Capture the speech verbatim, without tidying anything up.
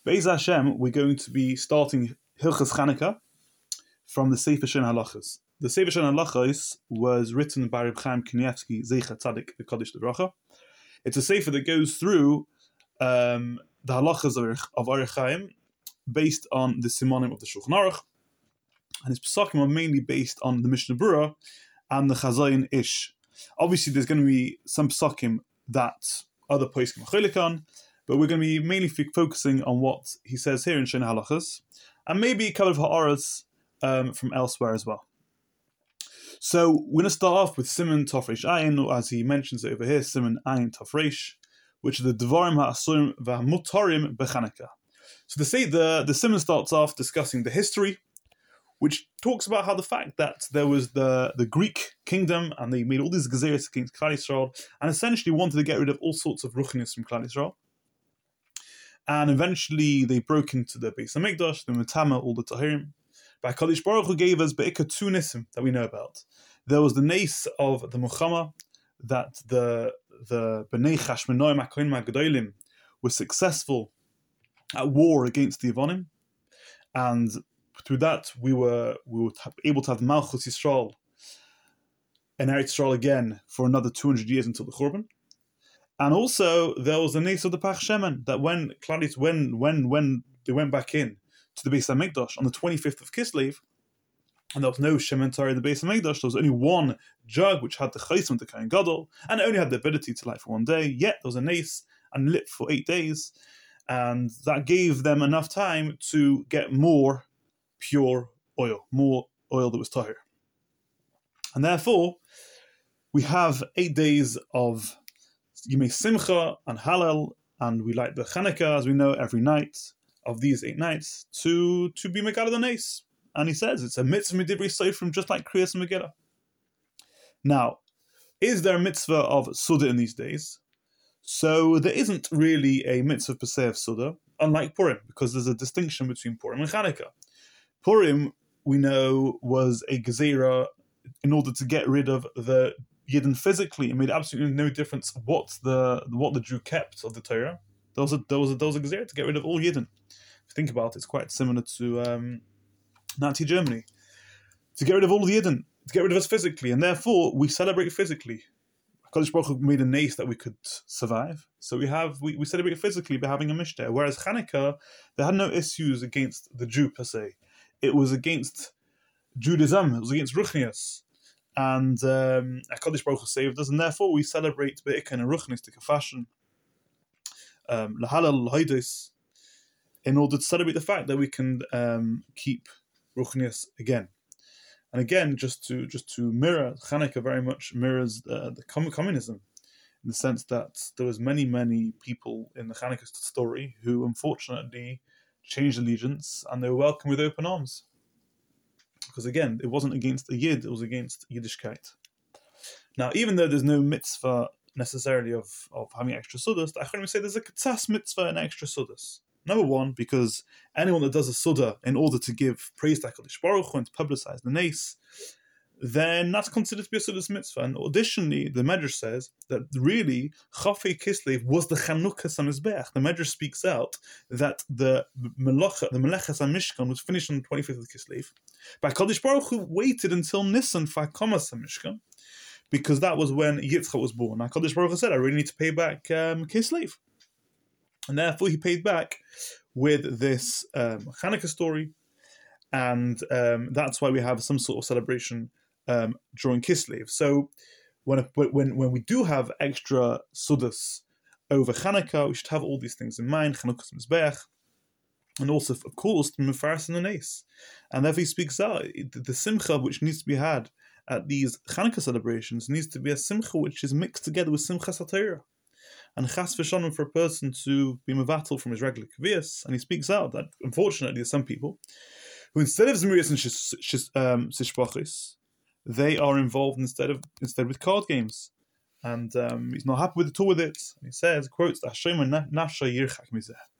Be'ez Hashem, we're going to be starting Hilchas Chanukah from the Sefer Shen Halachos. The Sefer Shen Halachos was written by Reb Chaim Kanievsky, Zecher Tzadik Kodesh Livracha. It's a Sefer that goes through um, the halachas of, of Orach Chaim based on the Simonim of the Shulchan Aruch, and his Pesakim are mainly based on the Mishnah Berurah and the Chazayin Ish. Obviously, there's going to be some Pesakim that other Poskim are Cholik on, but we're going to be mainly f- focusing on what he says here in Shen Halachos, and maybe a couple of Ha'aras um, from elsewhere as well. So we're going to start off with Siman Tafresh Ayin, or as he mentions it over here, Siman Ayin Tafresh, which are the Devarim Ha'asurim V'Hamutarim B'Chanukah. So the say the the Siman starts off discussing the history, which talks about how the fact that there was the, the Greek kingdom and they made all these gezeres against Klal Yisrael and essentially wanted to get rid of all sorts of ruchnius from Klal Yisrael. And eventually they broke into the Beis HaMikdash, the Metama, all the Tahirim. But HaKadosh Baruch Hu gave us Be'ikah two nisim that we know about. There was the nes of the Muchama, that the the B'nai Chashmonaim HaKohanim HaGedolim were successful at war against the Yevonim, and through that we were we were able to have Malchus Yisrael and Eretz Yisrael again for another two hundred years until the Churban. And also there was the nes of the Pach Shemen, that when Claudius when when when they went back in to the Beis HaMikdash on the twenty-fifth of Kislev, and there was no Shemen Torah in the Beis HaMikdash, there was only one jug which had the Chaysim, the Kohen Gadol, and it only had the ability to light for one day, yet there was a nes and lit for eight days, and that gave them enough time to get more pure oil, more oil that was tahir. And therefore, we have eight days of Yimei Simcha and Hallel, and we light the Chanukah, as we know, every night of these eight nights to, to be Megillah the Nes. And he says it's a mitzvah midivri seifrim, just like Kriyas and Megillah. Now, is there a mitzvah of Suda in these days? So there isn't really a mitzvah per se of Suda, unlike Purim, because there's a distinction between Purim and Chanukah. Purim, we know, was a gezerah in order to get rid of the Yidden physically. It made absolutely no difference what the what the Jew kept of the Torah. There was a there was a, there was a gezerah to get rid of all Yidden. If you think about it, it's quite similar to um, Nazi Germany. To get rid of all the Yidden, to get rid of us physically, and therefore we celebrate physically. HaKadosh Baruch Hu made a nes that we could survive, so we have we, we celebrate physically by having a mishter. Whereas Chanukah, they had no issues against the Jew per se. It was against Judaism, it was against Ruchnias. And um, HaKadosh Baruch Hu saved us, and therefore we celebrate Be'ikah in a Ruchnistic fashion, um, Lahalal L'Hoidos, in order to celebrate the fact that we can um, keep Ruchnias again. And again, just to just to mirror, Chanukah very much mirrors uh, the communism, in the sense that there was many, many people in the Chanukah story who unfortunately changed allegiance, and they were welcomed with open arms. Because again, it wasn't against a Yid, it was against Yiddishkeit. Now, even though there's no mitzvah necessarily of, of having extra sudas, I can say there's a katsas mitzvah and extra sudas. Number one, because anyone that does a suda in order to give praise to HaKadosh Baruch Hu and to publicize the nes, then that's considered to be a sudas mitzvah. And additionally, the Medrash says that really, Chafei Kislev was the Chanukah Samizbeach. The Medrash speaks out that the Melacha, the Melechas HaMishkan was finished on the twenty-fifth of Kislev. But HaKadosh Baruch Hu waited until Nisan for Hakamas HaMishkan, because that was when Yitzchak was born. HaKadosh Baruch Hu said, I really need to pay back um, Kislev. And therefore he paid back with this um, Chanukah story, and um, that's why we have some sort of celebration um, during Kislev. So when when when we do have extra sudas over Chanukah, we should have all these things in mind, Chanukah's Mizbeach, and also, of course, the Mefaras and the Nes. And therefore he speaks out, the simcha which needs to be had at these Chanukah celebrations needs to be a simcha which is mixed together with Simcha Satira. And chas v'shalom for a person to be mevatel from his regular kaviyas, and he speaks out that unfortunately there's some people who instead of zemiris and sishpachis, they are involved instead of instead with card games, and um, he's not happy with it all with it. And he says, quotes, "Hashem nafsha yirchak mizeh."